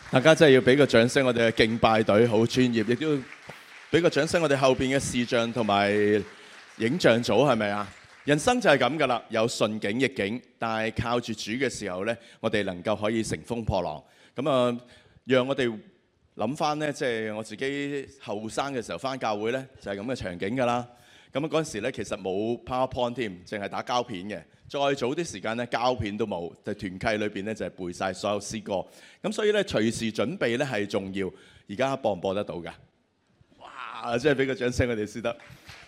大家真係要俾個掌聲，我哋嘅敬拜隊好專業，亦都要俾個掌聲我哋後邊嘅視像同埋影像組，係咪啊？人生就係咁噶啦，有順境逆境，但係靠住主嘅時候呢，我哋能夠可以乘風破浪。咁啊，讓我哋諗翻呢，即係我自己後生嘅時候翻教會呢，就係咁嘅場景噶啦。咁啊嗰陣時呢，其實冇 PowerPoint 添，淨係打膠片嘅。再早啲時間咧，膠片都冇，就團契裏邊咧就係背晒所有詩歌。咁所以咧，隨時準備咧係重要。而家播唔播得到㗎？哇！真係俾個掌聲我哋先得。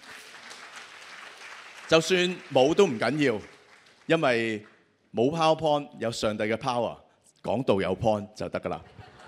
就算冇都唔緊要，因為冇 PowerPoint 有上帝嘅 power， 講道有 point 就得㗎啦。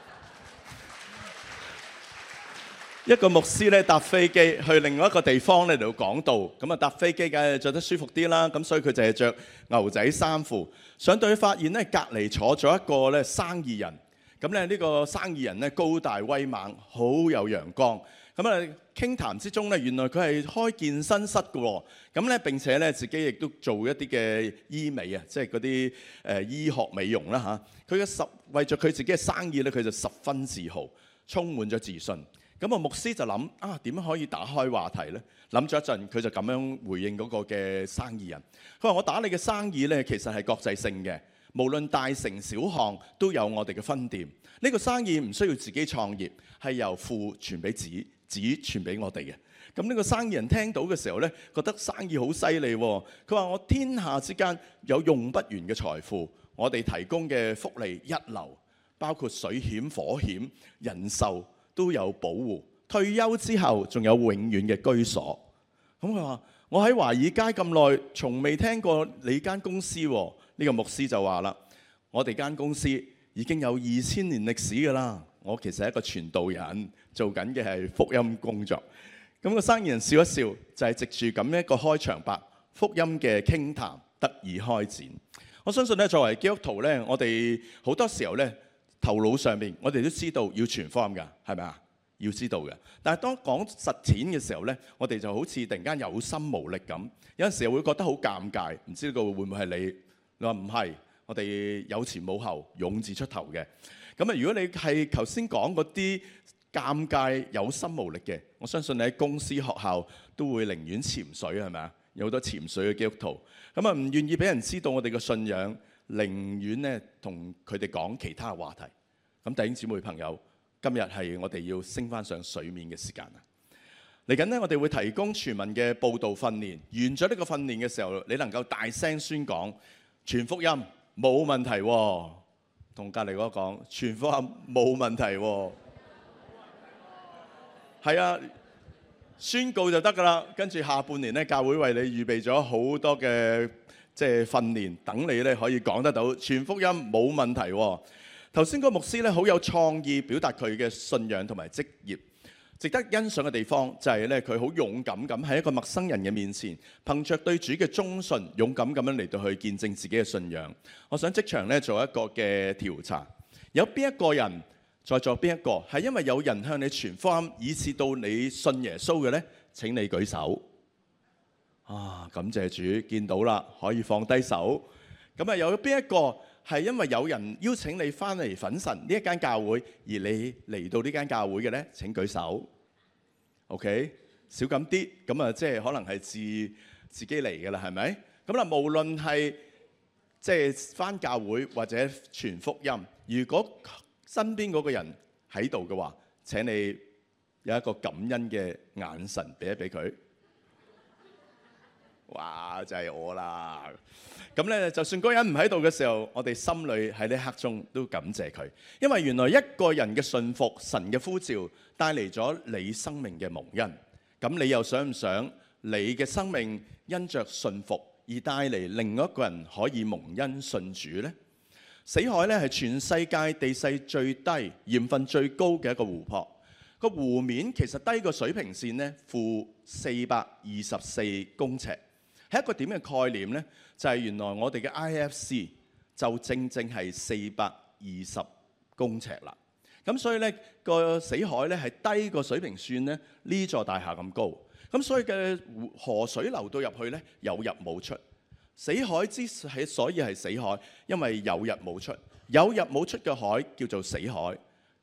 一個牧師咧搭飛機去另外一個地方咧嚟到講道，咁啊搭飛機梗係著得舒服啲啦，咁所以佢就係著牛仔衫褲。上到去發現咧，隔離坐咗一個咧生意人，咁咧呢個生意人咧高大威猛，好有陽光。咁啊傾談之中咧，原來佢係開健身室嘅喎，咁咧並且咧自己亦都做一啲嘅醫美啊，即係嗰啲醫學美容啦嚇。佢嘅為咗佢自己嘅生意咧，佢就十分自豪，充滿咗自信。咁啊，牧師就諗啊，點樣可以打開話題呢？諗咗一陣，佢就咁樣回應嗰個嘅生意人。佢話：我打你嘅生意呢，其實係國際性嘅，無論大城小巷都有我哋嘅分店。呢個生意唔需要自己創業，係由父傳俾子，子傳俾我哋嘅。咁呢個生意人聽到嘅時候呢，覺得生意好犀利喎。佢話：我天下之間有用不完嘅財富，我哋提供嘅福利一流，包括水險、火險、人壽。都有保護，退休之後仲有永遠嘅居所。咁佢話：我喺華爾街咁耐，從未聽過你間公司喎。呢個牧師就話啦：我哋間公司已經有2000年歷史㗎啦。我其實係一個傳道人，做緊嘅係福音工作。咁個生意人笑一笑，就係藉住咁一個開場白，福音嘅傾談得以開展。我相信咧，作為基督徒咧，我哋好多時候咧，頭腦上面，我哋都知道要傳福音㗎，係咪啊？要知道嘅。但係當講實踐嘅時候呢，我哋就好似突然間有心無力咁。有陣時會覺得好尷尬，唔知道會唔會係你？你話唔係，我哋有前冇後，勇字出頭嘅。咁啊，如果你係頭先講嗰啲尷尬、有心無力嘅，我相信你喺公司、學校都會寧願潛水，係咪啊？有好多潛水嘅基督徒，咁啊唔願意俾人知道我哋嘅信仰。寧願咧同佢哋講其他話題。咁弟兄姊妹朋友，今日係我哋要升翻上水面嘅時間啊！嚟緊呢，我哋會提供全民嘅佈道訓練。完咗呢個訓練嘅時候，你能夠大聲宣講傳福音冇問題喎。同隔離嗰個講傳福音冇問題喎。係啊，宣告就得㗎啦。跟住下半年呢，教會為你預備咗好多嘅即係訓練，等你咧可以講得到傳福音冇問題喎。頭先個牧師咧好有創意，表達佢嘅信仰同埋職業，值得欣賞嘅地方就係咧佢好勇敢咁喺一個陌生人嘅面前，憑着對主嘅忠信，勇敢咁樣嚟到去見證自己嘅信仰。我想即場咧做一個嘅調查，有邊一個人在座邊一個係因為有人向你傳福音，以致到你信耶穌嘅呢？請你舉手。啊！感謝主，見到啦，可以放低手。咁啊，有邊一個係因為有人邀請你翻嚟粉神呢一間教會，而你嚟到呢間教會嘅呢？請舉手。OK， 少咁啲，咁啊，即係可能係自己嚟嘅啦，係咪？咁啦，無論係即係翻教會或者傳福音，如果身邊嗰個人喺度嘅話，請你有一個感恩嘅眼神俾一俾佢。哇！就係我啦。咁咧，就算嗰個人唔喺度嘅時候，我哋心裏喺呢刻中都感謝佢，因為原來一個人嘅信服，神嘅呼召帶嚟咗你生命嘅蒙恩。咁你又想唔想你嘅生命因着信服而帶嚟另一個人可以蒙恩信主呢？死海咧係全世界地勢最低、鹽分最高嘅一個湖泊。個湖面其實低過水平線呢-424公尺。係一個點嘅概念呢？就係原來我哋嘅 IFC 就正係420公尺啦。咁所以呢個死海呢係低過水平線呢座大廈咁高。咁所以嘅河水流到入去呢，有入冇出。死海所以係死海，因為有入冇出。有入冇出嘅海叫做死海。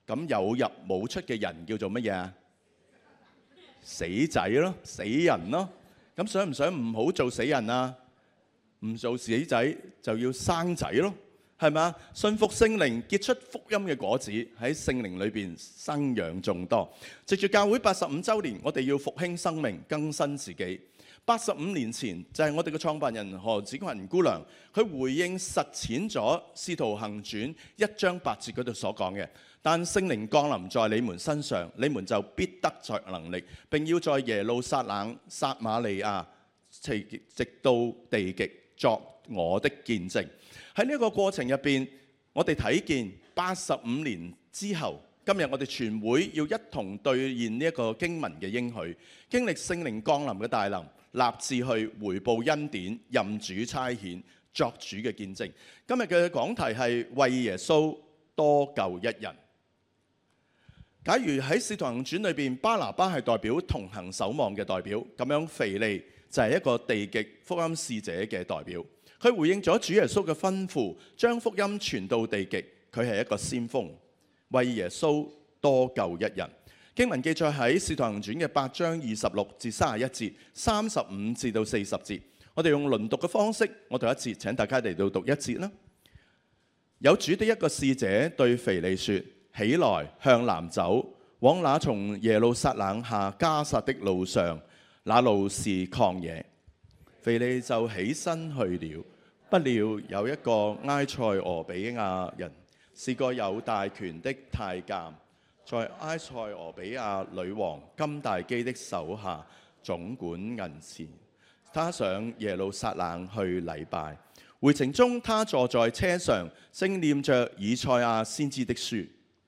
咁有入冇出嘅人叫做乜嘢啊？死仔咯，死人咯。咁想唔想唔好做死人啊？唔做死仔就要生仔咯，係咪啊？信服聖靈，結出福音嘅果子，喺聖靈裏邊生養眾多。藉住教會85週年，我哋要復興生命，更新自己。85年前就係我哋嘅創辦人何子群姑娘，佢回應實踐咗《使徒行傳》1章8節嗰度所講嘅。但聖靈降臨在你們身上，你們就必得着能力，並要在耶路撒冷、撒瑪利亞，直到地極作我的見證。喺呢個過程入邊，我哋睇見85年之後，今日我哋全會要一同兌現呢一個經文嘅應許，經歷聖靈降臨嘅大能，立志去回報恩典，任主差遣，作主嘅見證。今日嘅講題係為耶穌多救一人。假如喺《使徒行傳》裏邊，巴拿巴係代表同行守望嘅代表，咁樣腓利就係一個地極福音使者嘅代表。佢回應咗主耶穌嘅吩咐，將福音傳到地極。佢係一個先鋒，為耶穌多救一人。經文記載喺《使徒行傳》嘅8章26至31節、35至到40節。我哋用輪讀嘅方式，我讀一節，請大家嚟到讀一節啦。有主的一個使者對腓利說：起來，向南走，往那從耶路撒冷下迦薩的路上，那路是曠野。腓利就起身去了。不料有一個埃塞俄比亞人，是個有大權的太監，在埃塞俄比亞女王金大基的手下總管銀錢。他上耶路撒冷去禮拜，回程中他坐在車上，正念着以賽亞先知的書。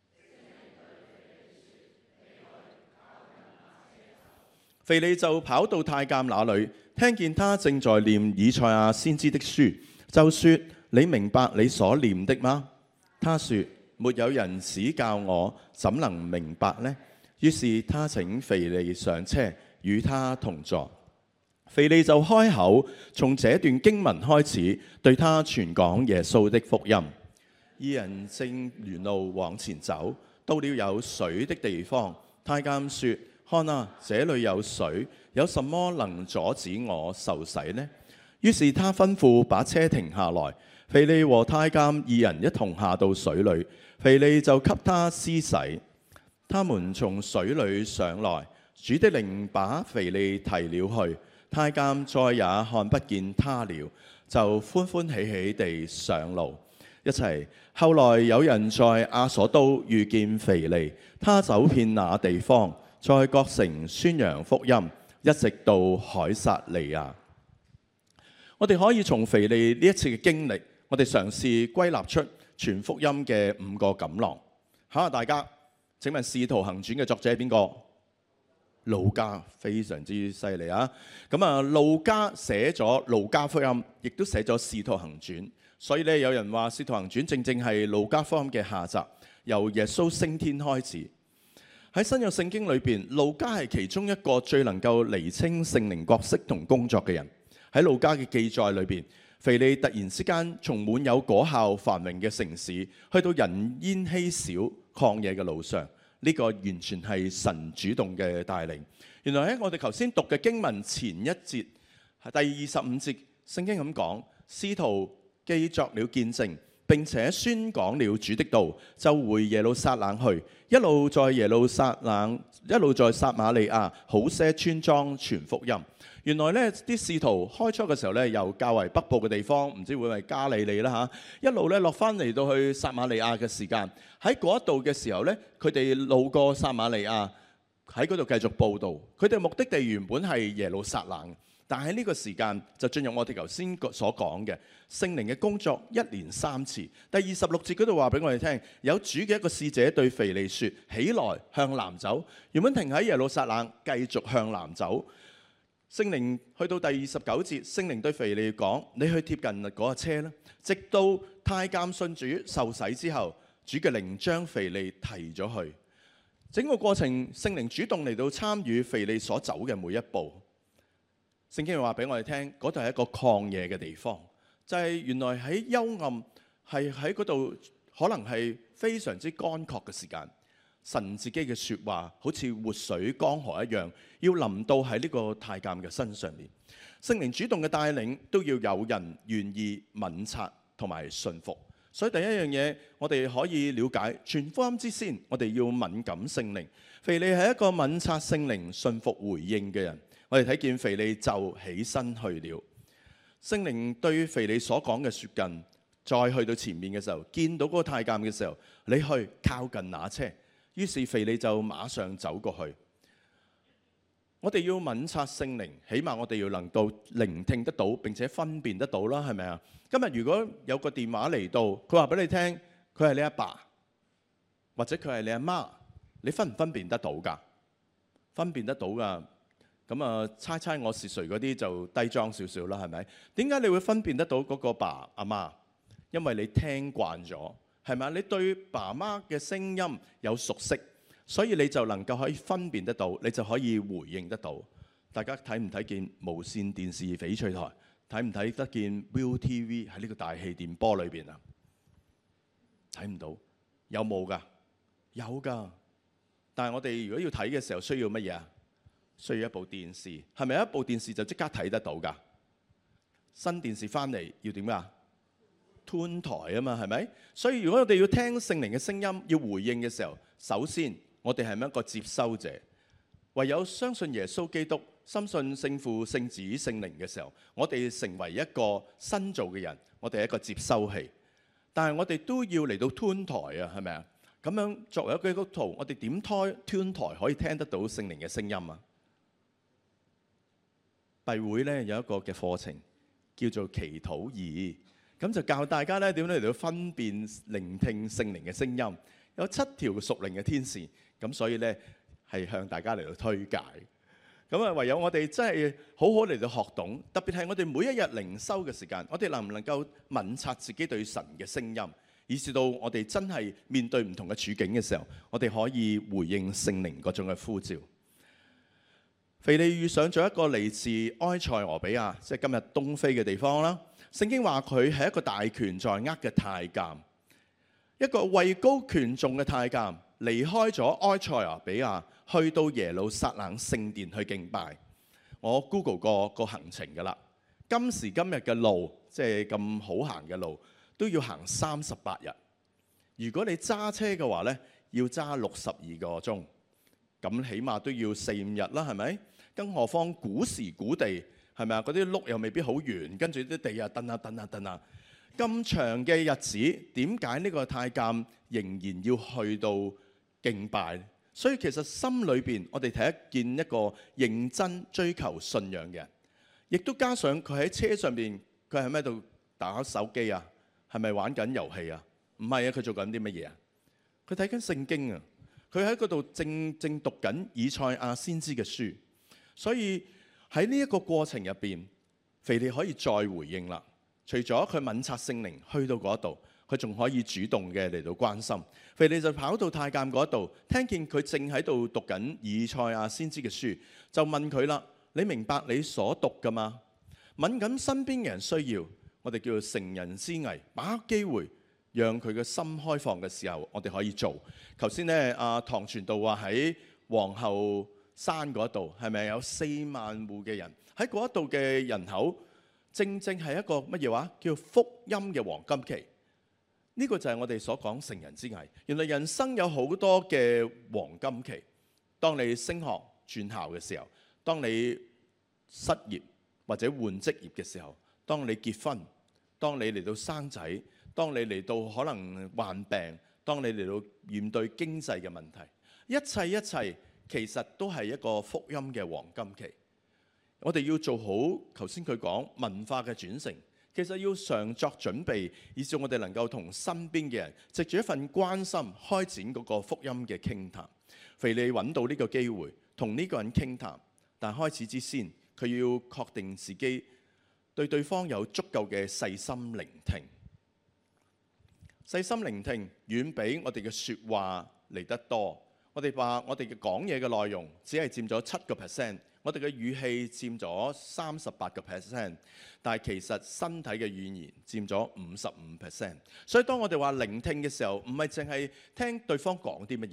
腓利就跑到太監那裏，聽見他正在念以賽亞先知的書，就說：你明白你所念的嗎？他說：沒有人指教我，怎能明白呢？於是他請腓利上車，與他同坐。腓利就開口，從這段經文開始，對他傳講耶穌的福音。二人正沿路往前走，到了有水的地方，太監說：看啊，這裏有水，有什麼能阻止我受洗呢？於是他吩咐把車停下來，腓利和太監二人一同下到水裏，腓利就給他施洗。他們從水裏上來，主的靈把腓利提了去，太監再也看不見他了，就歡歡喜喜地上路。一齊。後來有人在亞索都遇見腓利，他走遍那地方，在各城宣揚福音，一直到凱撒利亞。我哋可以從腓利呢一次嘅經歷，我哋嘗試歸納出傳福音嘅5個錦囊。考下大家，請問《使徒行傳》嘅作者係邊個？路加，非常之犀利啊！咁啊，路加寫咗路加福音，亦都寫咗《使徒行傳》。所以咧，有人話《使徒行傳》正正係路加福音嘅下集，由耶穌升天開始。喺新約聖經裏邊，路加係其中一個最能夠釐清聖靈角色同工作嘅人。喺路加嘅記載裏邊，腓利突然之間從滿有果效繁榮嘅城市，去到人煙稀少曠野嘅路上，呢個完全係神主動嘅帶領。原來喺我哋頭先讀嘅經文前一節，係第25節，聖經咁講：使徒既作了見證，並且宣講了主的道，就回耶路撒冷去，一路在耶路撒冷，一路在撒瑪利亞好些村莊傳福音。原來呢啲使徒開初嘅時候呢，由較為北部嘅地方，唔知會唔會係加利利啦嚇，一路呢落翻嚟到去撒瑪利亞嘅時間，喺嗰一度嘅時候呢，佢哋路過撒瑪利亞，喺嗰度繼續報導。佢哋目的地原本係耶路撒冷。但喺呢個時間就進入我哋頭先所講嘅聖靈嘅工作一連3次。第26節嗰度話俾我哋聽，有主嘅一個使者對腓利說：起來，向南走。原本停喺耶路撒冷，繼續向南走。聖靈去到第29節，聖靈對腓利講：你去貼近嗰個車啦。直到太監信主受洗之後，主嘅靈將腓利提咗去。整個過程，聖靈主動嚟到參與腓利所走嘅每一步。聖經話俾我哋聽，嗰度係一個曠野嘅地方，就係原來喺幽暗，係喺嗰度可能係非常之乾涸嘅時間。 神自己嘅説話好似活水江河一樣，要臨到喺呢個太監嘅身上面。聖靈主動嘅帶領都要有人願意敏察同埋順服。所以第一樣嘢，我哋可以了解傳福音之先，我哋要敏感聖靈。腓利係一個敏察聖靈、順服回應嘅人。我哋睇見腓利就起身去了。聖靈對腓利所講嘅説近，再去到前面嘅時候，見到嗰個太監嘅時候，你去靠近那車。於是腓利就馬上走過去。我哋要敏察聖靈，起碼我哋要能夠聆聽得到並且分辨得到啦，係咪啊？今日如果有個電話嚟到，佢話俾你聽，佢係你阿爸或者佢係你阿媽，你分唔分辨得到㗎？分辨得到㗎。咁啊，猜猜我是誰嗰啲就低裝少少啦，係咪？點解你會分辨得到嗰個爸阿媽？因為你聽慣咗，係咪？你對爸媽嘅聲音有熟悉。所以你就能夠可以分辨得到，你就可以回應得到。大家睇唔睇見無線電視翡翠台？睇唔睇得見 ViuTV 喺呢個大氣電波裏邊啊？睇唔到，有冇㗎？有㗎。但係我哋如果要睇嘅時候，需要乜嘢啊？需要一部電視。係咪一部電視就即刻睇得到㗎？新電視翻嚟要點㗎？Tune 台啊嘛，係咪？所以如果我哋要聽聖靈嘅聲音，要回應嘅時候，首先我哋係咪一個接收者？唯有相信耶穌基督、深信聖父、聖子、聖靈嘅時候，我哋成為一個新造嘅人，我哋係一個接收器。但係我哋都要嚟到 tune 台啊，係咪啊？咁樣作為一個基督徒，我哋點開 tune 台可以聽得到聖靈嘅聲音啊？閉會咧有一個嘅課程叫做祈禱儀，咁就教大家咧點樣嚟到分辨聆聽聖靈嘅聲音。有7條屬靈嘅天使。咁所以咧係向大家嚟到推介，咁啊唯有我哋真係好好嚟到學懂，特別係我哋每一日靈修嘅時間，我哋能唔能夠敏察自己對神嘅聲音，以至到我哋真係面對唔同嘅處境嘅時候，我哋可以回應聖靈嗰種嘅呼召。腓利遇上咗一個嚟自埃塞俄比亞，即係今日東非嘅地方啦。聖經話佢係一個大權在握嘅太監，一個位高權重嘅太監。離開咗埃塞俄比亞，去到耶路撒冷聖殿去敬拜。我 Google 過個行程㗎啦。今時今日嘅路，即係咁好行嘅路，都要行38日。如果你揸車嘅話呢，要揸62個鐘，咁起碼都要4-5日啦，係咪？更何況古時古地，係咪啊？嗰啲路又未必好圓，跟住啲地又蹬下蹬下蹬下。咁長嘅日子，點解呢個太監仍然要去到敬拜？所以其實心裏邊我哋睇一見一個認真追求信仰嘅人，亦都加上佢喺車上邊，佢係咪喺度打手機啊？係咪玩緊遊戲啊？唔係啊，佢做緊啲乜嘢啊？佢睇緊聖經啊！佢喺嗰度正讀緊以賽亞先知嘅書。所以喺呢一個過程入邊，腓利可以再回應啦。除咗佢敏察聖靈去到嗰度，佢仲可以主動嘅嚟到關心。腓利就跑到太監嗰度，聽見佢正喺度讀緊以賽亞先知嘅書，就問佢啦：你明白你所讀㗎嗎？敏感身邊嘅人需要，我哋叫做乘人之危，把握機會，讓佢嘅心開放嘅時候，我哋可以做。頭先咧，唐傳道話喺皇后山嗰度，係咪有4萬戶嘅人？喺嗰度嘅人口，正正係一個乜嘢話？叫福音嘅黃金期。呢個就係我哋所講乘人之危。原來人生有好多嘅黃金期。當你升學轉校嘅時候，當你失業或者換職業嘅時候，當你結婚，當你嚟到生仔，當你嚟到可能患病，當你嚟到面對經濟嘅問題，一切其實都係一個福音嘅黃金期。我哋要做好頭先佢講文化嘅轉承，其實要常作準備，以致我哋能夠同身邊嘅人藉住一份關心開展嗰個福音嘅傾談。腓利揾到呢個機會同呢個人傾談，但開始之先，佢要確定自己對對方有足夠嘅細心聆聽。細心聆聽遠比我哋嘅説話嚟得多。我哋話我哋嘅講嘢嘅內容只係佔咗7%，我哋嘅語氣佔咗38%，但係其實身體嘅語言佔咗55%。所以當我哋話聆聽嘅時候，唔係淨係聽對方講啲乜嘢，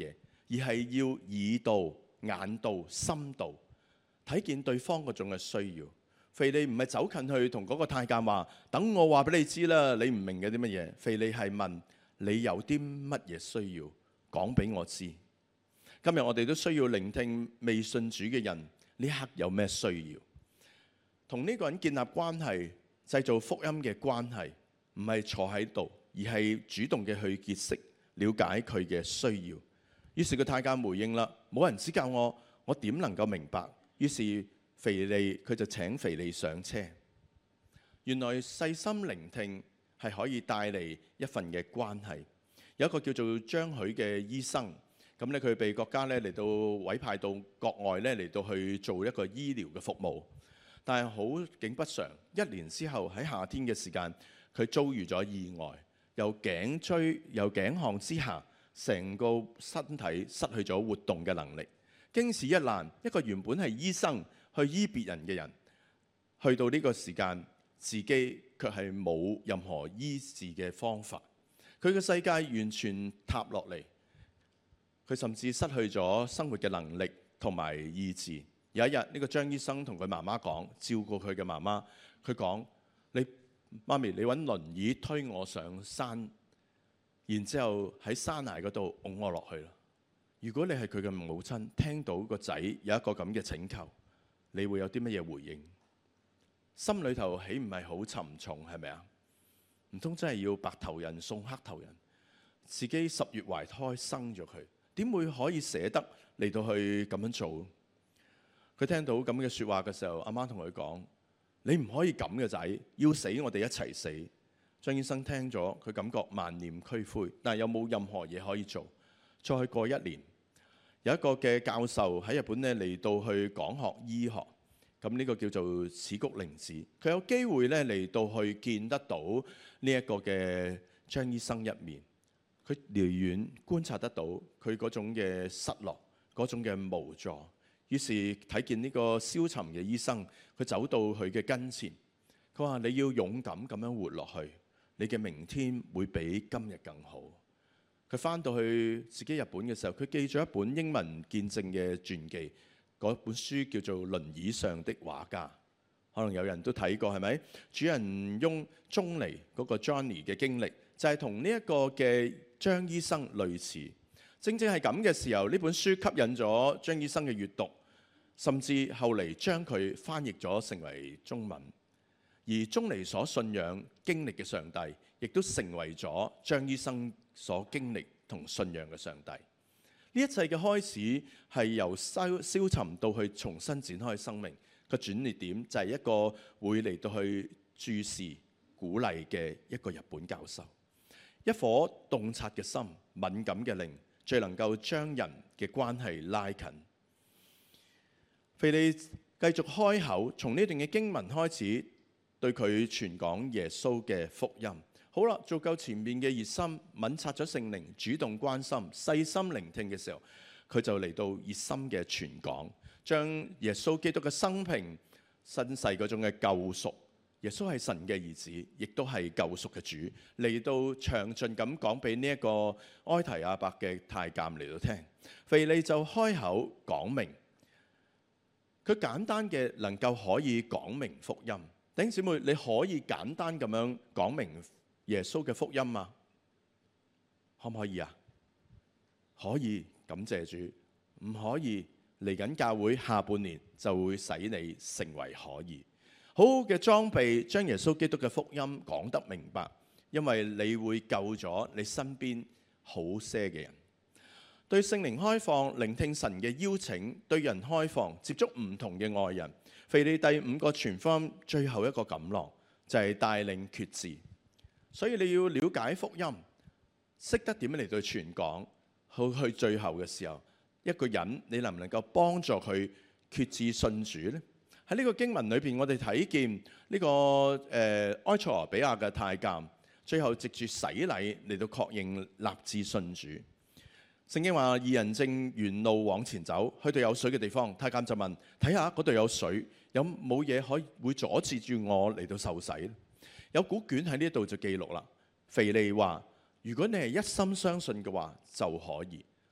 而係要耳到、眼到、心到，睇見對方嗰種嘅需要。腓利唔係走近去同嗰個太監話：等我話俾你知啦，你唔明嘅啲乜嘢。腓利係問你有啲乜嘢需要，講俾我知。今日我哋都需要聆聽未信主嘅人呢刻有咩需要，同呢個人建立關係，製造福音嘅關係，唔係坐喺度，而係主動嘅去結識，了解佢嘅需要。於是個太監回應啦：冇人指教我，我點能夠明白？於是腓利佢就請腓利上車。原來細心聆聽係可以帶嚟一份嘅關係。有一個叫做張許嘅醫生，咁咧佢被國家咧嚟到委派到國外咧嚟到去做一個醫療嘅服務，但係好景不常，1年之後喺夏天嘅時間，佢遭遇咗意外，由頸椎由頸項之下，成個身體失去咗活動嘅能力。經此一難，一個原本係醫生去醫別人嘅人，去到呢個時間，自己卻係冇任何醫治嘅方法。佢嘅世界完全塌落嚟，佢甚至失去咗生活嘅能力同埋意志。有一日，呢個張醫生同佢媽媽講，照顧佢嘅媽媽，佢講：你媽咪，你揾輪椅推我上山，然之後喺山崖嗰度拱我落去啦。如果你係佢嘅母親，聽到個仔有一個咁嘅請求，你會有啲乜嘢回應？心裏頭豈唔係好沉重？係咪啊？唔通真係要白頭人送黑頭人？自己10月懷胎生咗佢，點會可以捨得嚟到去咁樣做？佢聽到咁嘅説話嘅時候，阿媽同佢講：你唔可以咁嘅仔，要死我哋一齊死。張醫生聽咗，佢感覺萬念俱灰，但係有冇任何嘢可以做？再過1年，有一個嘅教授喺日本咧嚟到去講學醫學，咁呢個叫做矢谷玲子，佢有機會咧嚟到去見得到呢一個嘅張醫生一面，佢離遠觀察得到佢嗰種嘅失落，嗰種嘅無助，於是睇見呢個消沉嘅醫生，佢走到佢嘅跟前，佢話：你要勇敢咁樣活落去，你嘅明天會比今日更好。佢翻到去自己日本嘅時候，佢記咗一本英文見證嘅傳記，嗰本書叫做《輪椅上的畫家》，可能有人都睇過，係咪？主人翁鍾尼嗰個 Johnny 嘅經歷，就係同呢一個嘅張醫生類似。正正係咁嘅時候，呢本書吸引咗張醫生嘅閱讀，甚至後嚟將佢翻譯咗成為中文。而鍾尼所信仰經歷嘅上帝，亦都成為咗張醫生所經歷同信仰嘅上帝。呢一切嘅開始係由消沉到去重新展開生命，個轉捩點就係一個會嚟到去注視鼓勵嘅一個日本教授。一顆洞察嘅心、敏感嘅靈，最能夠將人嘅關係拉近。腓利繼續開口，從呢段嘅經文開始對佢傳講耶穌嘅福音。好啦，做夠前面嘅熱心，敏察咗聖靈，主動關心、細心聆聽嘅時候，佢就嚟到熱心嘅傳講，將耶穌基督嘅生平、身世嗰種嘅救贖，耶穌係神嘅兒子，亦都係救贖嘅主，嚟到詳盡咁講俾呢一個埃提阿伯嘅太監嚟到聽。腓利就開口講明，佢簡單嘅能夠可以講明福音。弟兄姊妹，你可以簡單咁樣講明耶穌嘅福音嗎？可唔可以啊？可以，感謝主。唔可以，嚟緊教會下半年就會使你成為可以。好好嘅裝備，將耶穌基督嘅福音講得明白，因為你會救咗你身邊好些嘅人。對聖靈開放，聆聽神嘅邀請，對人開放，接觸唔同嘅愛人。腓利第5個傳福音最後一個錦囊就係帶領決志。所以你要了解福音，識得點樣嚟到傳講，好去最後嘅時候，一個人你能唔能夠幫助佢決志信主呢？喺呢個經文裏邊，我哋睇見呢個埃塞俄比亞嘅太監，最後藉住洗禮嚟到確認立志信主。聖經話二人正沿路往前走，去到有水嘅地方，太監就問：睇下嗰度有水，有冇嘢可以會阻止住我嚟到受洗呢？有古卷喺呢度就記錄啦。腓利話：如果你係一心相信嘅話，就可以。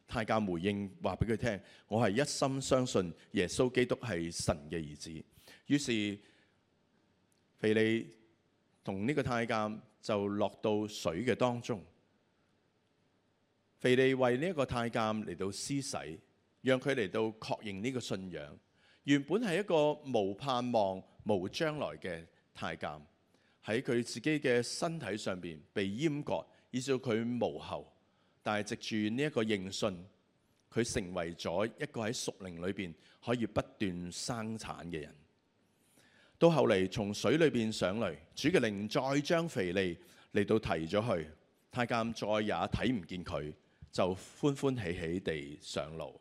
太監回應話俾佢聽：我係一心相信耶穌基督係神嘅兒子。於是腓利同呢個太監就落到水嘅當中。腓利為呢一個太監嚟到施洗，讓佢嚟到確認呢個信仰。原本係一個無盼望、無將來嘅太監，喺佢自己嘅身體上邊被閹割，以致佢無後。但係藉住呢一個認信，佢成為咗一個喺屬靈裏邊可以不斷生產嘅人。到後嚟從水裏邊上嚟，主嘅靈再將腓利嚟到提咗去，太監再也睇唔見佢，就歡歡喜喜地上路。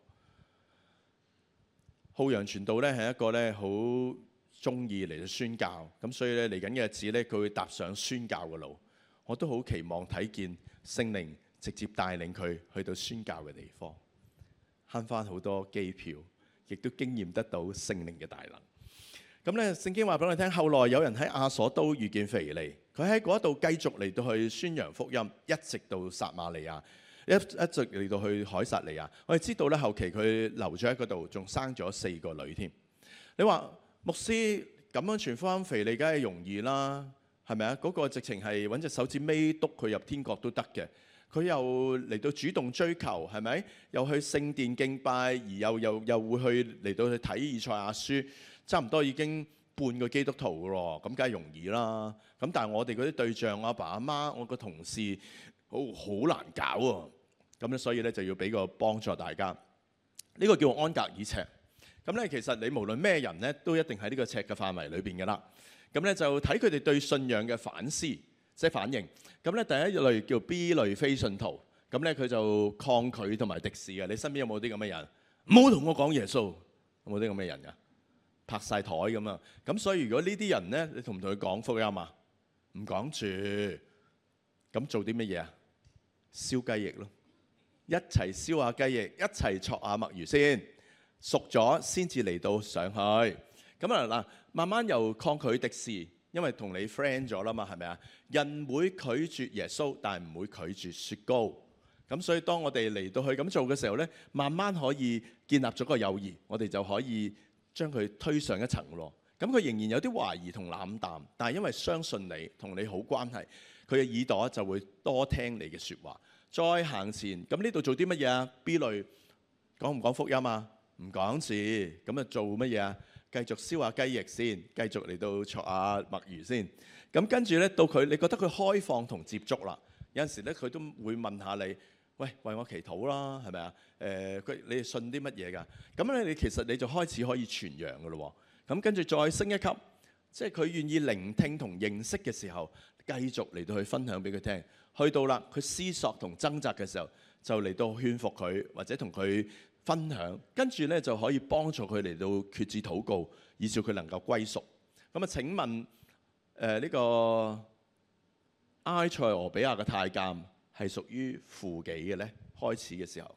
浩洋傳道咧係一個咧好中意嚟到宣教，咁所以咧嚟緊嘅日子咧佢會踏上宣教嘅路。我都好期望睇見聖靈直接帶領佢去到宣教嘅地方，慳翻好多機票，亦都經驗得到聖靈嘅大能。咁咧聖經話俾我哋聽，後來有人喺亞索都遇見腓利，佢喺嗰度繼續嚟到去宣揚福音，一直到撒瑪利亞，一直嚟到去凱撒利亞。我哋知道咧後期佢留咗喺嗰度，仲生咗4個女添。你話牧師咁樣傳福音，腓利梗係容易啦，係咪啊？嗰個直情係揾隻手指尾篤佢入天國都得嘅。佢又嚟到主動追求，係咪？又去聖殿敬拜，而又會去嚟到去睇以賽亞書，差唔多已經半個基督徒嘅咯。咁梗係容易啦。咁但係我哋嗰啲對象，我阿爸阿媽，我個同事，好難搞喎。咁咧，所以咧就要俾個幫助大家。呢個叫安格爾尺。咁咧，其實你無論咩人咧，都一定喺呢個尺嘅範圍裏邊嘅啦。咁咧就睇佢哋對信仰嘅反思，即係反應。咁咧第一類叫 B 類非信徒，咁咧佢就抗拒同埋敵視嘅。你身邊有冇啲咁嘅人？唔好同我講耶穌，有冇啲咁嘅人㗎？拍晒台咁啊！咁所以如果呢啲人咧，你同唔同佢講福音啊？唔講住，咁做啲乜嘢啊？燒雞翼咯，一齊燒下雞翼，一齊戳下墨魚先，熟咗先至嚟到上去。咁啊嗱，慢慢由抗拒敵視。因為同你 friend 咗啦嘛，係咪啊？人會拒絕耶穌，但係唔會拒絕雪糕。咁所以當我哋嚟到去咁做嘅時候呢，慢慢可以建立咗個友誼，我哋就可以將佢推上一層咯。咁佢仍然有啲懷疑同冷淡，但係因為相信你，同你好關係，佢嘅耳朵就會多聽你嘅説話。再行前，咁呢度做啲乜嘢啊 ？B 類講唔講福音啊？唔講字，咁啊做乜嘢啊？繼續燒下雞翼先，繼續嚟到戳下墨魚先。咁跟住咧，到佢你覺得佢開放同接觸啦，有陣時咧佢都會問下你，喂，為我祈禱啦，係咪啊？你哋信啲乜嘢㗎？咁咧你其實你就開始可以傳揚㗎咯喎。咁跟住再升一級，即係佢願意聆聽同認識嘅時候，繼續嚟到去分享俾佢聽。去到啦，佢思索同掙扎嘅時候，就嚟到勸服佢，或者同佢分享，跟住咧就可以幫助佢嚟到決志禱告，以致佢能夠歸屬。咁啊？請問呢個埃塞俄比亞嘅太監係屬於負幾嘅咧？開始嘅時候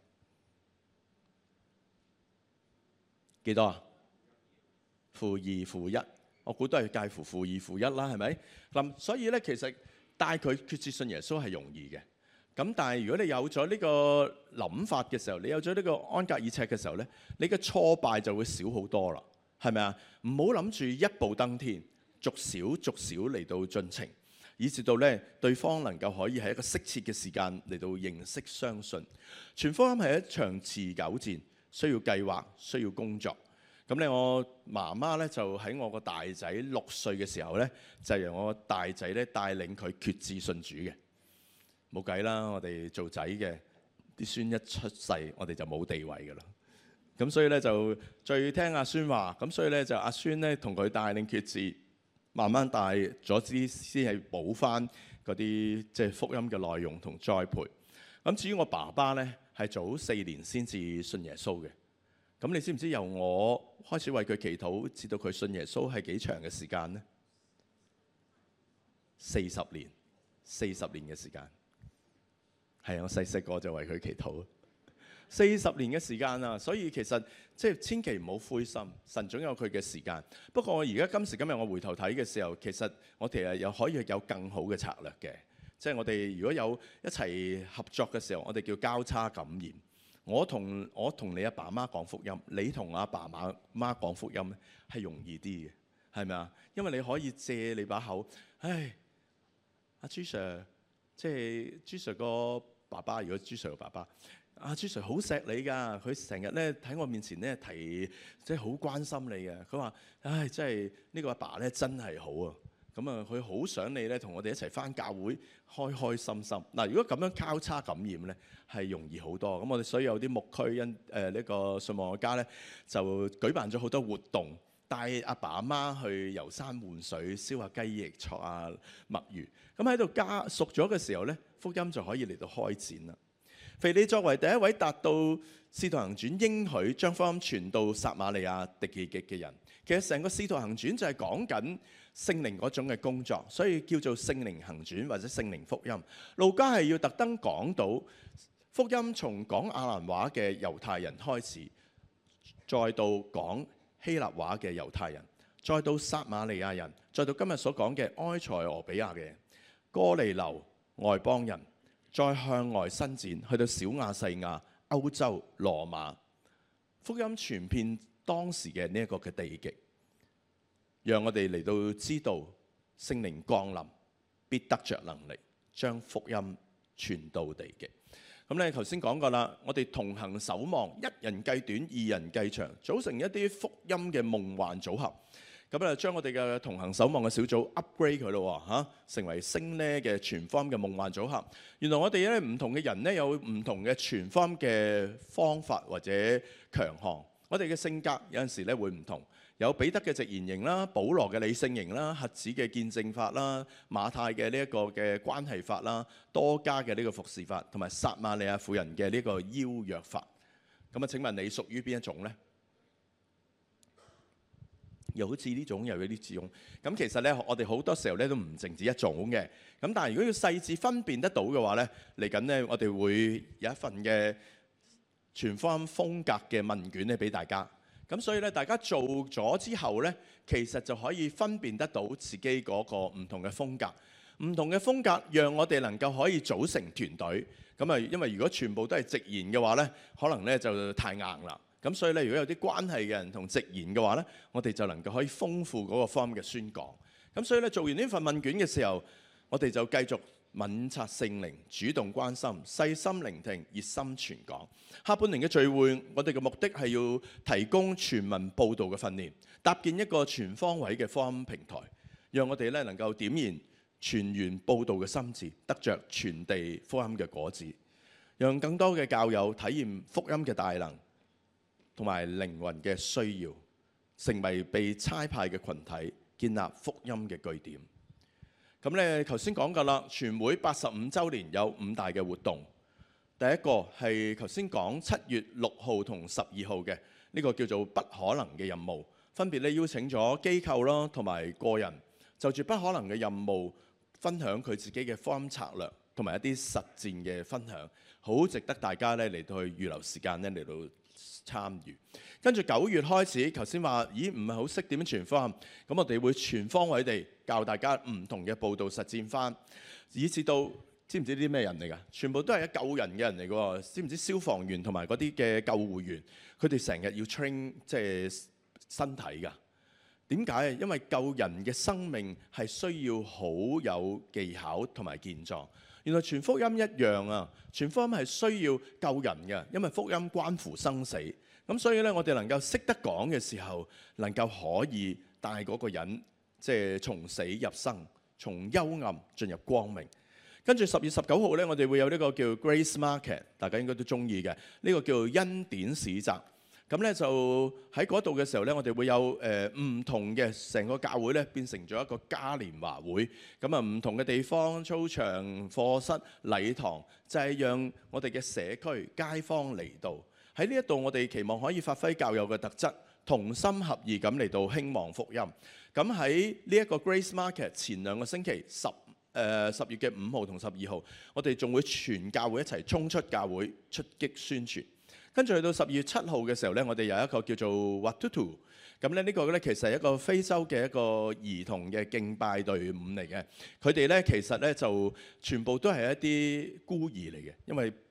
幾多啊？負2、負1，我估都係介乎負2、負1啦，係咪？咁所以咧，其實帶佢決志信耶穌係容易嘅。咁但係如果你有咗呢個諗法嘅時候，你有咗呢個安格爾尺嘅時候呢，你嘅挫敗就會少好多啦，係咪啊？唔好諗住一步登天，逐少嚟到進程，以至到呢對方能夠可以喺一個適切嘅時間嚟到認識相信。傳福音係一場持久戰，需要計劃，需要工作。咁咧，我媽媽呢，就喺我個大仔6歲嘅時候呢，就由我大仔呢帶領佢決志信主嘅。冇計啦，我哋做仔嘅啲孫一出世，我哋就冇地位噶啦。咁所以咧就最聽阿孫話，咁所以咧就阿孫咧同佢帶領決志，慢慢帶咗啲先係補翻嗰啲即係福音嘅內容同栽培。咁至於我爸爸咧係早4年先至信耶穌嘅。咁你知唔知由我開始為佢祈禱，至到佢信耶穌係幾長嘅時間呢？40年嘅時間。係啊，我細個就為佢祈禱，40年嘅時間啊，所以其實即係千祈唔好灰心，神總有佢嘅時間。不過我而家今時今日我回頭睇嘅時候，其實我哋又可以有更好嘅策略嘅，即係我哋如果有一齊合作嘅時候，我哋叫交叉感染。 我同你阿爸阿媽講福音，你同阿爸阿媽講福音咧係容易啲嘅，係咪啊？因為你可以借你把口，阿朱 Sir， 即係朱 Sir 個爸爸，如果朱 Sir 個爸爸，阿朱 Sir 好錫你㗎，佢成日咧喺我面前咧提，即係好關心你嘅。佢話：真係呢個阿爸咧真係好啊！咁啊，佢好想你咧同我哋一齊返教會，開開心心。嗱，如果咁樣交叉感染咧，係容易好多。咁我哋所以有啲牧區呢個信望愛家咧，就舉辦咗好多活動，帶阿爸阿媽去遊山玩水，燒下雞翼、戳下墨魚。咁喺度熟咗嘅時候咧，福音就可以嚟到開展啦。腓利作為第一位達到《使徒行傳》應許將福音傳到撒瑪利亞地極嘅人，其實成個《使徒行傳》就係講緊聖靈嗰種嘅工作，所以叫做聖靈行傳或者聖靈福音。路加係要特登講到福音從講亞蘭話嘅猶太人開始，再到講希臘話嘅猶太人，再到撒瑪利亞人，再到今日所講嘅埃塞俄比亞嘅人、哥尼流外邦人，再向外伸展，去到小亞細亞、歐洲、羅馬，福音傳遍當時嘅呢一個嘅地極，讓我哋嚟到知道聖靈降臨必得着能力，將福音傳到地極。咁咧頭先講過啦，我哋同行守望，一人計短，二人計長，組成一啲福音嘅夢幻組合。咁啊，將我哋嘅同行守望嘅小組 upgrade 佢咯嚇，成為升呢嘅傳福音嘅夢幻組合。原來我哋咧唔同嘅人咧有唔同嘅傳福音嘅方法或者強項。我哋嘅性格有陣時咧會唔同，有彼得嘅直言型啦，保羅嘅理性型啦，瞎子嘅見證法啦，馬太嘅呢一個嘅關係法啦，多加嘅呢個服侍法，同埋撒瑪利亞婦人嘅呢個邀約法。咁啊，請問你屬於邊一種呢？又好似呢種，又有啲種。咁其實咧，我哋好多時候咧都唔淨止一種嘅。咁但係如果要細緻分辨得到嘅話咧，嚟緊咧我哋會有一份嘅傳福音風格嘅問卷咧俾大家。咁所以咧，大家做咗之後咧，其實就可以分辨得到自己嗰個唔同嘅風格。唔同嘅風格，讓我哋能夠可以組成團隊。咁啊，因為如果全部都係直言嘅話咧，可能咧就太硬啦。咁所以咧，如果有啲關係嘅人同直言嘅話咧，我哋就能夠可以豐富嗰個福音嘅宣講。咁所以咧，做完呢份問卷嘅時候，我哋就繼續敏察聖靈，主動關心，細心聆聽，熱心傳講。下半年嘅聚會，我哋嘅目的係要提供全文報導嘅訓練，搭建一個全方位嘅福音平台，讓我哋咧能夠點燃全員報導嘅心志，得着傳遞福音嘅果子，讓更多嘅教友體驗福音嘅大能同埋靈魂嘅需要，成為被差派嘅群體，建立福音嘅據點。咁咧，頭先講過啦，全會85週年有5大嘅活動。第一個係頭先講7月6號同12號嘅呢個叫做不可能嘅任務，分別咧邀請咗機構啦同埋個人，就住不可能嘅任務分享佢自己嘅福音策略同埋一啲實戰嘅分享，好值得大家咧嚟到去預留時間咧嚟到參與。跟住9月開始，頭先話咦唔係好識點樣傳福音，咁我哋會全方位地教大家唔同嘅佈道實踐翻，以至到知唔知啲咩人嚟㗎？全部都係救人嘅人嚟㗎，知唔知消防員同埋嗰啲嘅救護員，佢哋成日要 train 即係身體㗎。點解？因為救人嘅生命係需要好有技巧同埋健壯。原來傳福音一樣啊，傳福音係需要救人嘅，因為福音關乎生死。咁所以咧，我哋能夠識得講嘅時候，能夠可以帶嗰個人即係從死入生，從幽暗進入光明。跟住10月19號咧，我哋會有呢個叫 Grace Market， 大家應該都中意嘅，呢個叫恩典市集。咁咧就喺嗰度嘅時候咧，我哋會有唔同嘅成個教會咧變成咗一個嘉年華會。咁啊唔同嘅地方，操場、課室、禮堂，就係讓我哋嘅社區街坊嚟到。喺呢一度，我哋期望可以發揮教友嘅特質，同心合意咁嚟到興旺福音。咁喺呢一個 Grace Market 前2個星期10月嘅5號同12號，我哋仲會全教會一齊衝出教會出擊宣傳。跟住去到12月7號嘅時候咧，我哋有一個叫做 Watutu。咁咧呢個咧其實係一個非洲嘅一個兒童嘅敬拜隊伍嚟嘅。佢哋咧其實咧就全部都係一啲孤兒嚟嘅，因為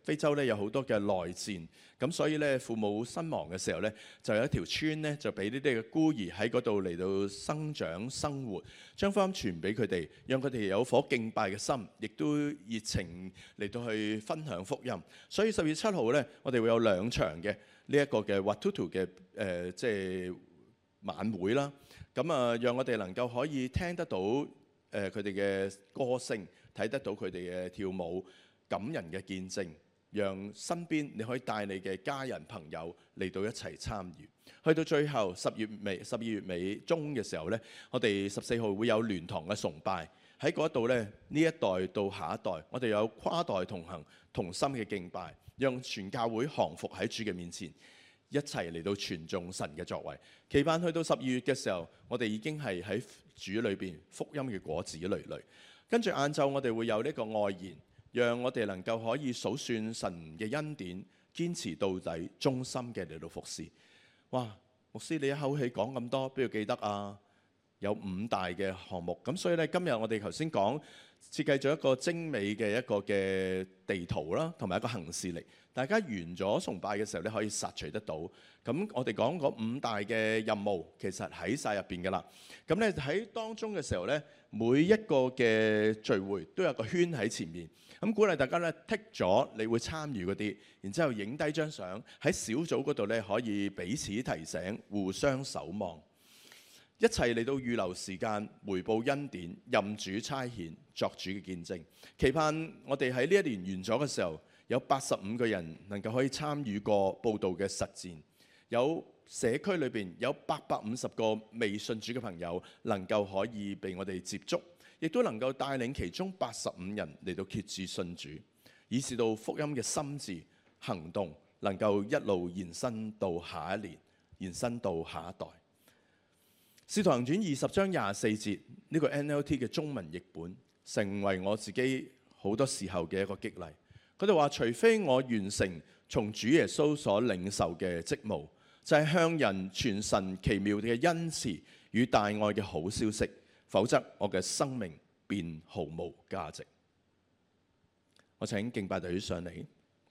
非洲咧有好多嘅內戰，咁所以咧父母身亡嘅時候咧，就有一條村咧就俾呢啲嘅孤兒喺嗰度嚟到生長生活，將福音傳俾佢哋，讓佢哋有顆敬拜嘅心，亦都熱情嚟到去分享福音。所以10月7號咧，我哋會有2場嘅呢一個嘅 Watutu 嘅即係晚會啦。咁啊，讓我哋能夠可以聽得到佢哋嘅歌聲，睇得到佢哋嘅跳舞，感人嘅見證，讓身邊你可以帶你嘅家人朋友嚟到一齊參與。去到最後12月尾中嘅時候呢，我哋14號會有聯堂嘅崇拜，喺嗰度呢，呢一代到下一代，我哋有跨代同行同心嘅敬拜，讓全教會降服喺主嘅面前，一齊嚟到傳頌神嘅作為。期盼去到12月嘅時候，我哋已經係喺主裏邊福音嘅果子累累。跟住晏晝我哋會有呢個愛言，讓我哋能夠可以數算神嘅恩典，堅持到底，忠心嘅嚟到服侍。哇！牧師你一口氣講咁多，邊度記得啊？有5大嘅項目，咁所以咧今日我哋頭先講設計咗一個精美嘅一個嘅地圖啦，同埋一個行事曆。大家完咗崇拜嘅時候咧，可以索取得到。咁我哋講嗰5大嘅任務，其實喺晒入邊㗎啦。咁咧喺當中嘅時候咧，每一個嘅聚會都有個圈喺前面。咁鼓勵大家咧剔咗你會參與嗰啲，然之後影低張相喺小組嗰度咧，可以彼此提醒，互相守望。一齊嚟到預留時間，回報恩典，任主差遣，作主嘅見證。期盼我哋喺呢一年完咗嘅時候，有85個人能夠可以參與過佈道嘅實踐，有社區裏邊有850個未信主嘅朋友能夠可以被我哋接觸，亦都能夠帶領其中85人嚟到決志信主，以至到福音嘅心志行動能夠一路延伸到下一年，延伸到下一代。使徒行傳20章24節呢個 NLT 嘅中文譯本，成為我自己好多時候嘅一個激勵。佢哋話：除非我完成從主耶穌所領受嘅職務，就係向人傳神奇妙嘅恩慈與大愛嘅好消息，否則我嘅生命便毫無價值。我請敬拜隊上嚟。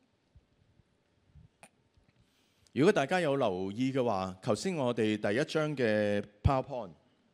如果大家有留意嘅話，頭先我哋第1章嘅 PowerPoint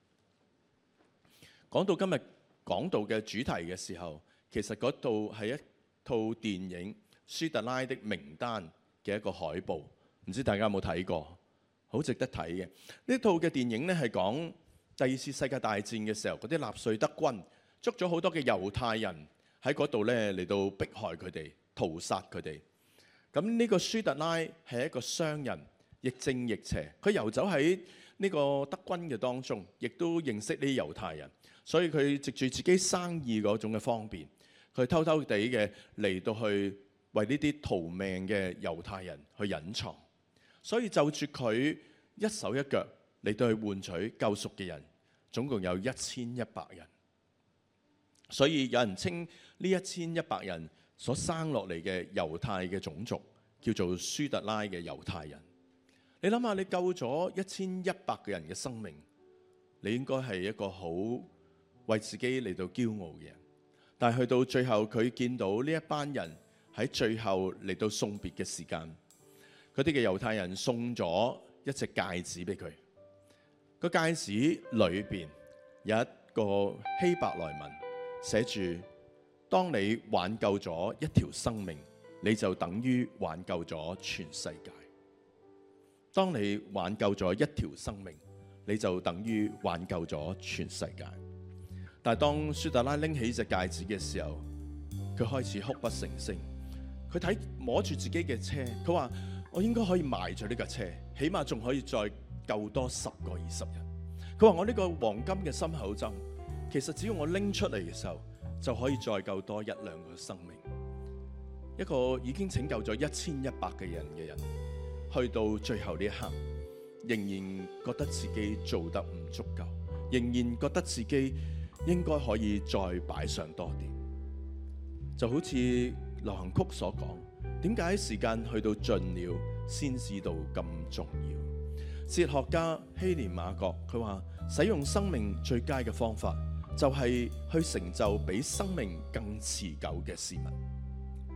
講到今日講道嘅主題嘅時候，其實嗰度係一套電影《舒特拉的名單》嘅一個海報，唔知大家有冇睇過？好值得睇嘅。呢套嘅電影呢係講第2次世界大戰嘅時候，嗰啲納粹德軍捉咗好多嘅猶太人喺嗰度呢嚟到迫害佢哋、屠殺佢哋。咁呢個舒特拉係一個商人，亦正亦邪。佢遊走喺呢個德軍嘅當中，亦都認識呢啲猶太人，所以佢藉住自己生意嗰種嘅方便，佢偷偷地嘅嚟到去為呢啲逃命嘅猶太人去隱藏。所以就住佢一手一腳嚟到去換取救贖嘅人，總共有1100人。所以有人稱呢1100人所生落嚟嘅猶太嘅種族叫做舒特拉嘅猶太人。你諗下，你救咗1100個人嘅生命，你應該係一個好為自己嚟到驕傲嘅人。但係去到最後，佢見到呢一班人喺最後嚟到送別嘅時間，嗰啲嘅猶太人送咗一隻戒指俾佢。個戒指裏邊有一個希伯來文寫住：當你挽救咗一條生命，你就等於挽救咗全世界。當你挽救咗一條生命，你就等於挽救咗全世界。但係當舒特拉拎起隻戒指嘅時候，佢開始哭不成聲。佢摸住自己嘅車，佢話：我應該可以賣咗呢架車，起碼仲可以再救多10個20人。佢話：我呢個黃金嘅心口針，其實只要我拎出嚟嘅時候，就可以再救多1-2個生命。一個已經拯救咗1100個人嘅人，去到最後呢一刻，仍然覺得自己做得唔足夠，仍然覺得自己應該可以再擺上多啲。就好似流行曲所講，點解時間去到盡了先知道咁重要？哲學家希連馬覺佢話：使用生命最佳嘅方法，就係去成就比生命更持久嘅事物。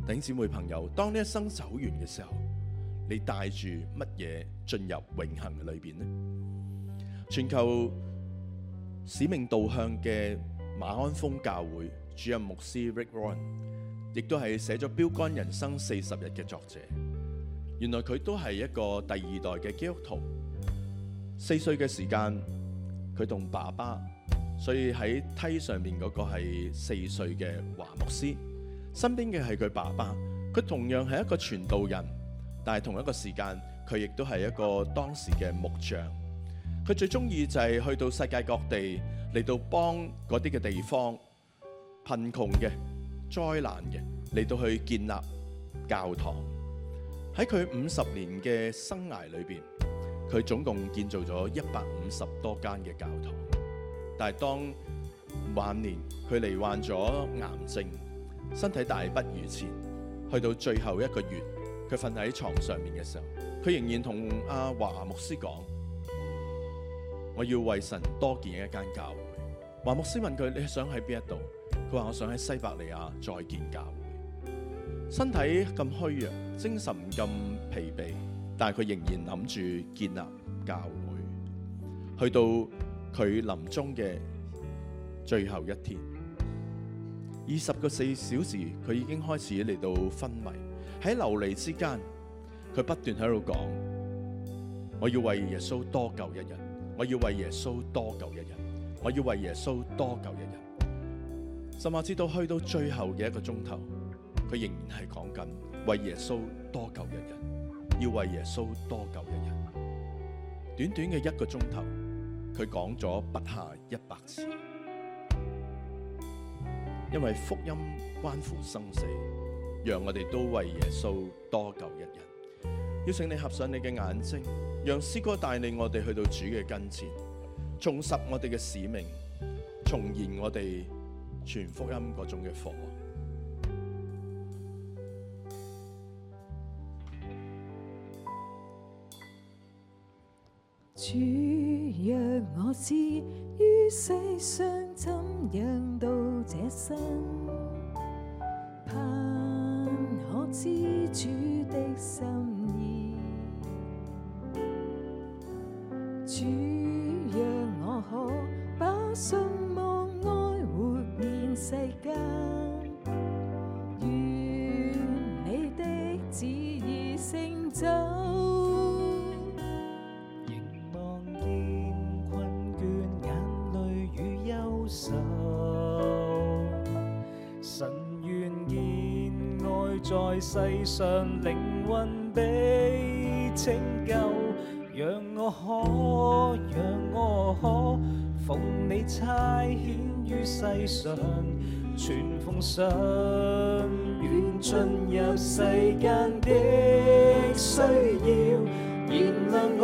弟兄姊妹朋友，當呢一生走完嘅時候，你帶住乜嘢進入永恆嘅裏邊呢？全球使命導向嘅馬鞍峰教會主任牧師 Rick Warren， 亦都係寫咗《標竿人生40日》嘅作者。原來佢都係一個第二代嘅基督徒。4歲嘅時間，佢同爸爸，所以喺梯上面嗰個係4歲嘅華牧師，身邊嘅係佢爸爸。佢同樣係一個傳道人，但係同一個時間，佢亦都係一個當時嘅木匠。佢最中意就係去到世界各地嚟到幫嗰啲嘅地方貧窮嘅、災難嘅嚟到去建立教堂。喺佢50年嘅生涯裏邊，佢總共建造咗150多間嘅教堂。但係當晚年佢罹患咗癌症，身體大不如前，去到最後一個月，佢瞓喺床上面嘅時候，佢仍然同阿華牧師講：我要為神多建一間教會。華牧師問佢：你想喺邊一度？佢話：我想喺西伯利亞再建教會。身體咁虛弱，精神咁疲憊，但係佢仍然諗住建立教會。去到佢臨終嘅最後一天，24小時，佢已經開始嚟到昏迷。喺流離之間，佢不斷喺度講：我要為耶穌多救一人，我要為耶穌多救一人，我要為耶穌多救一人。甚至到去到最後嘅一個鐘頭，佢仍然係講緊為耶穌多救一人，要為耶穌多救一人。短短嘅一個鐘頭，佢講咗不下100次。因為福音關乎生死，讓我哋都為耶穌多救一人。邀請你合上你嘅眼睛，讓詩歌帶領我哋去到主嘅跟前，重拾我哋嘅使命，重燃我哋傳福音嗰種嘅火。 主讓我知於世上怎樣到這生，盼可知主的心意。主讓我可把信望愛活現世間，願你的旨意成就。 神願見愛在世上靈魂被拯救，讓我可奉你差遣於世上，傳奉上願進入世間的需要，燃亮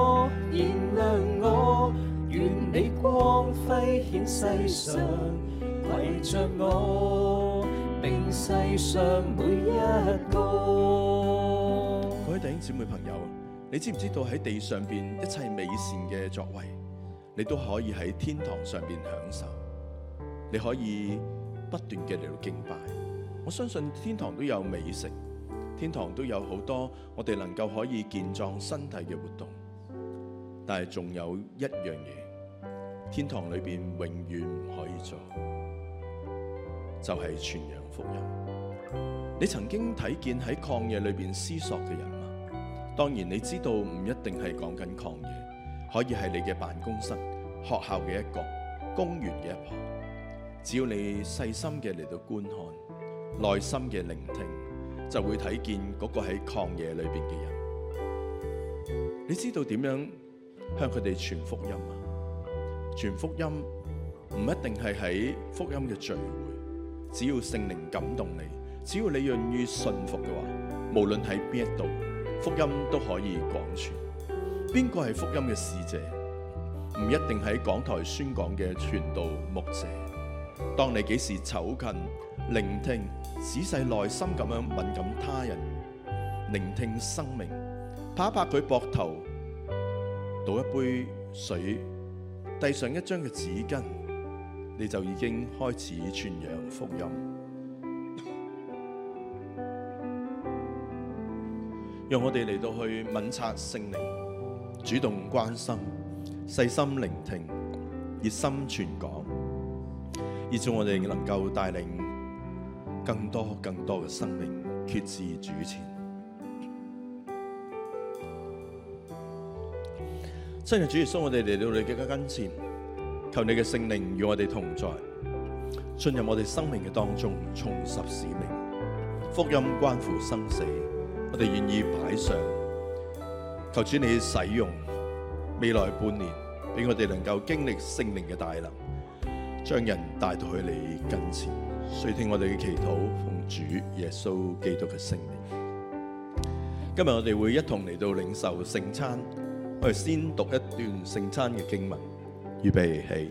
我，願你光輝顯世上，攜着我，並世上每一個。 各位弟兄姊妹朋友，你知唔知道喺地上邊一切美善嘅作為，你都可以喺天堂上邊享受？你可以不斷嘅嚟到敬拜。我相信天堂都有美食，天堂都有好多我哋能夠可以健壯身體嘅活動。但係仲有一樣嘢，天堂裏邊永遠唔可以做，就係傳揚福音。你曾經睇見喺曠野裏邊思索嘅人嗎？當然你知道唔一定係講緊曠野，可以係你嘅辦公室、學校嘅一角、公園嘅一旁。只要你細心嘅嚟到觀看，耐心嘅聆聽，就會睇見嗰個喺曠野裏邊嘅人。你知道點樣向佢哋傳福音啊？傳福音唔一定係喺福音嘅聚會，只要聖靈感動你，只要你願意信服嘅話，無論喺邊一度，福音都可以廣傳。邊個係福音嘅使者？唔一定喺講台宣講嘅傳道牧者。當你幾時走近、聆聽、仔細耐心咁樣敏感他人，聆聽生命，拍一拍佢膊頭，倒一杯水，遞上一張嘅紙巾，你就已經開始傳揚福音。 讓我哋嚟到去敏察聖靈，主動關心，細心聆聽，熱心傳講，以致我哋能夠帶領更多嘅生命決志主前。真係主耶穌，我哋嚟到你嘅跟前，求你嘅聖靈與我哋同在，進入我哋生命嘅當中，重拾使命。福音關乎生死，我哋願意擺上。求主你使用未來半年，俾我哋能夠經歷聖靈嘅大能，將人帶到去你跟前。垂聽我哋嘅祈禱，奉主耶穌基督嘅聖名。今日我哋會一同嚟到領受聖餐。我哋先讀一段聖餐嘅經文，預備起。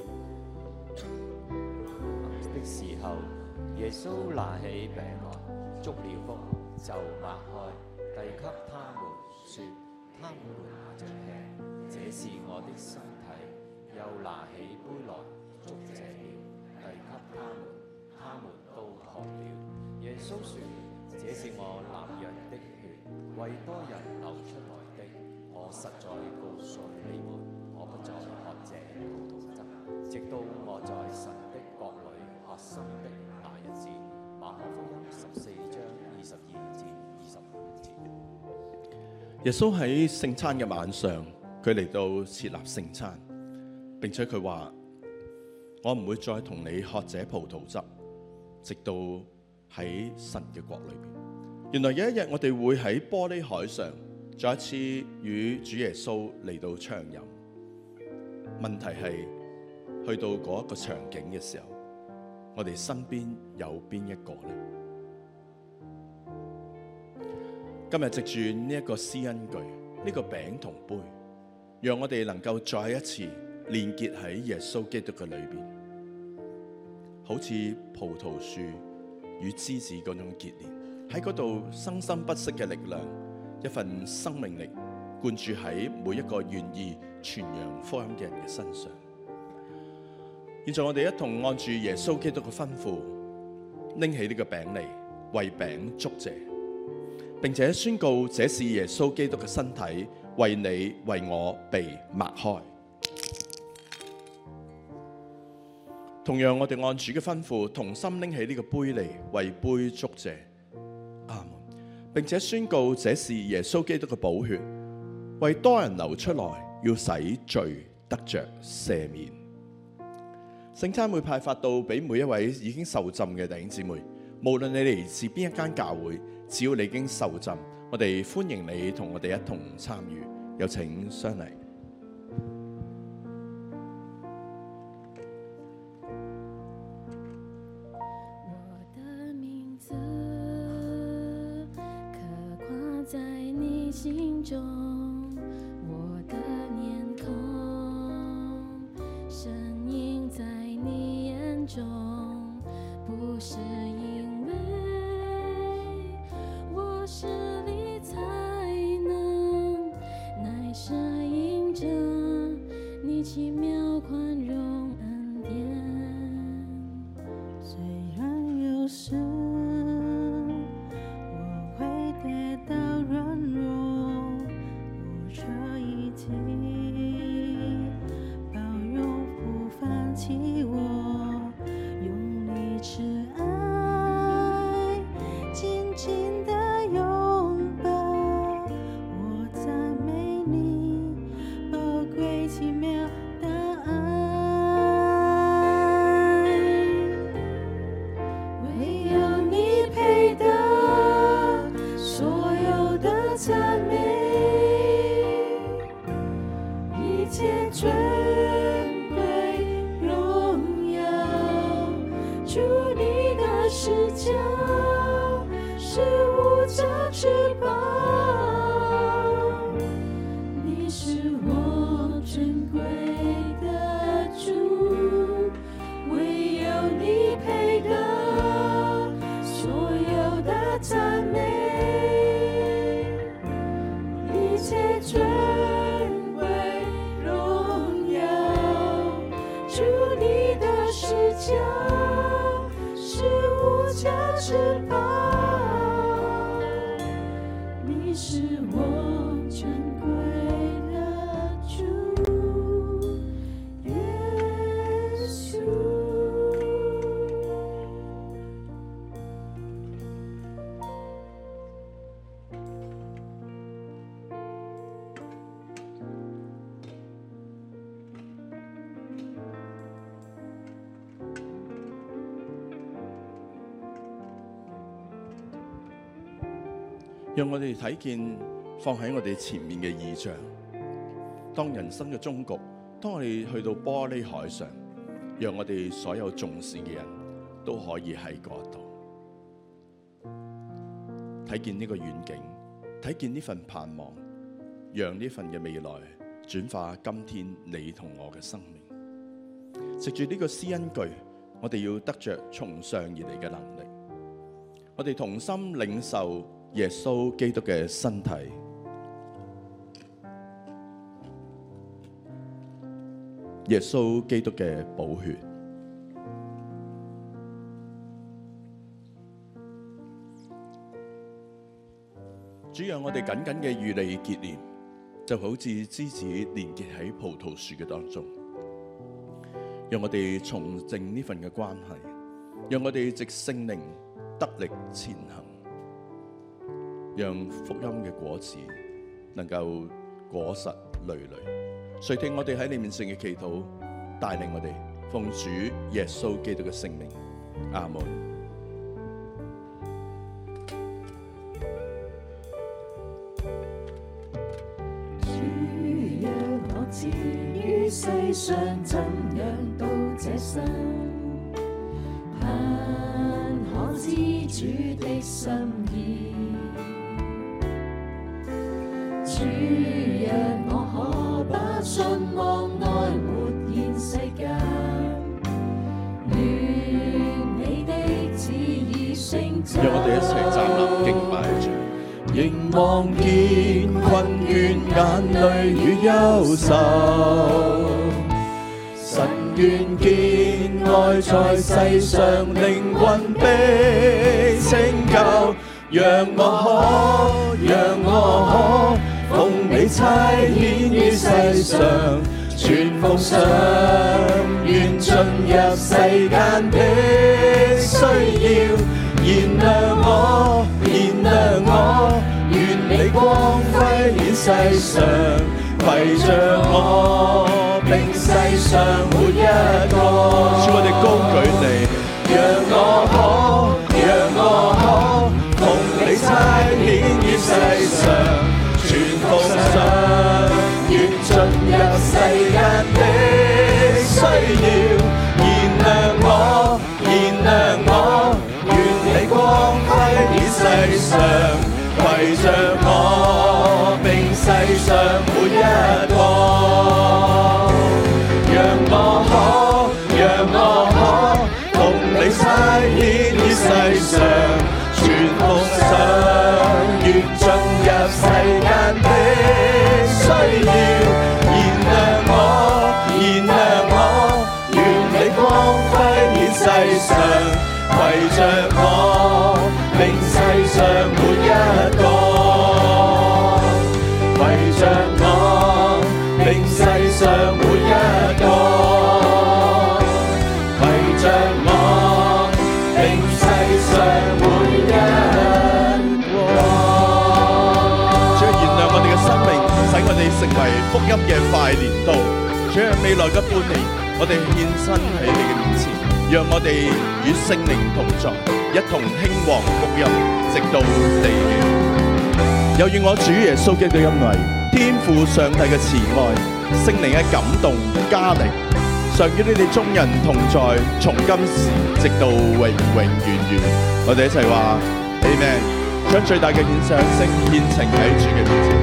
的時候，耶穌拿起餅來，祝了福，就擘開，遞給他們，說：他們拿着吃，這是我的身體。又拿起杯來，祝謝了，遞給他們，他們都喝了。耶穌說：這是我立約的血，為多人流出來的。我實在告訴你們，我不再喝這葡萄汁，直到我在神的國裏喝新的那一日。馬可福音14章22至25節。 耶穌喺聖餐嘅晚上，佢嚟到設立聖餐，並且佢話：我唔會再同你喝這葡萄汁，直到喺神嘅國裏邊。原來有一日我哋會喺玻璃海上再一次與主耶穌嚟到暢飲。問題係去到嗰一個場景嘅時候，我哋身邊有邊一個呢？今日藉住呢一個施恩具，呢個餅同杯，讓我哋能夠再一次連結喺耶穌基督嘅裏邊，好似葡萄樹與枝子嗰種結連，喺嗰度生生不息嘅力量，一份生命力灌注喺每一個願意傳揚福音嘅人嘅身上。現在我哋一同按住耶穌基督嘅吩咐，拎起呢個餅嚟，為餅祝謝，並且宣告這是耶穌基督嘅身體，為你為我被擘開。同樣，我哋按主嘅吩咐，同心拎起呢個杯嚟，為杯祝謝。阿門。並且宣告這是耶穌基督嘅寶血，為多人流出來，要使罪得着赦免。聖餐會派發到俾每一位已經受浸嘅弟兄姊妹，無論你嚟自邊一間教會，只要你已經受浸，我哋歡迎你同我哋一同參與。有請相禮。 我的名字刻畫在你心中，我的面孔深印在你眼中，不是因為我實力才能，乃是因着你奇妙寬容恩典。雖然有時我會跌倒軟弱，我卻一起包容不放棄我，用你慈愛緊緊地擁抱我，讚美你寶貴奇妙的愛，唯有你配得所有的讚美，一切尊貴榮耀，主你的施教是無價之寶，你是我尊貴的主，唯有你配得所有的讚美，一切尊貴榮耀，主你的施教是無價之寶，你是我讓我哋睇見放喺我哋前面嘅異象。當人生嘅終局，當我哋去到玻璃海上，讓我哋所有重視嘅人都可以喺嗰度睇見呢個遠景，睇見呢份盼望，讓呢份嘅未來轉化今天你同我嘅生命。藉住呢個施恩句，我哋要得着從上而嚟嘅能力。我哋同心領受耶穌基督嘅身體，耶穌基督嘅寶血。主讓我哋緊緊嘅與你結連，就好似枝子連結喺葡萄樹嘅當中。讓我哋重整呢份嘅關係，讓我哋藉聖靈得力前行，讓福音嘅果子能夠果實累累。垂聽我哋喺你面前嘅祈禱，帶領我哋奉主耶穌基督嘅聖名，阿門。 主若我至於世上怎樣到這生，盼可知主的心意。主若我可把信望愛活現世間，願你的旨意成就。 讓我哋一齊站立敬拜主。凝望見困倦眼淚與憂愁，神願見愛在世上靈魂被拯救，讓我可奉你差遣於世上，傳福音，願進入世間的需要，燃亮我，願你光輝顯世上，圍着我，並世上每一個。主，我哋高舉你，讓我可奉你差遣於世上，傳福音，願進入世間的需要，燃亮我，願你光輝顯世上，圍着我，並世上每一個。讓我可奉你差遣於世上，傳福音，願進入世間的需要，燃亮我，願你光輝顯世上，圍着我，並世上每一個，圍着我，並世上每一個，圍着我，並世上每一個。主啊，燃亮我哋嘅生命，使我哋成為福音嘅快年度。主啊，未來嘅半年，我哋獻身喺你嘅面前，讓我哋與聖靈同在，一同興旺福音，直到地極。又願我主耶穌基督恩惠、天父上帝嘅慈愛、聖靈嘅感動加力，常與你哋眾人同在，從今時直到永永遠遠。我哋一齊話 Amen。將最大嘅獻上聲獻呈喺主嘅面前。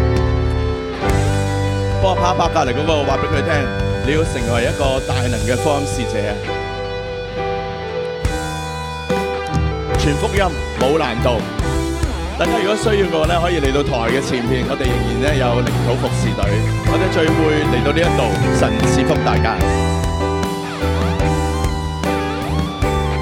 幫我拍一拍隔離嗰個，話俾佢聽，你要成為一個大能嘅福音使者。傳福音冇難度，大家如果需要嘅話咧，可以嚟到台嘅前面，我哋仍然咧有靈土服侍隊，我哋聚會嚟到呢一度，神賜福大家。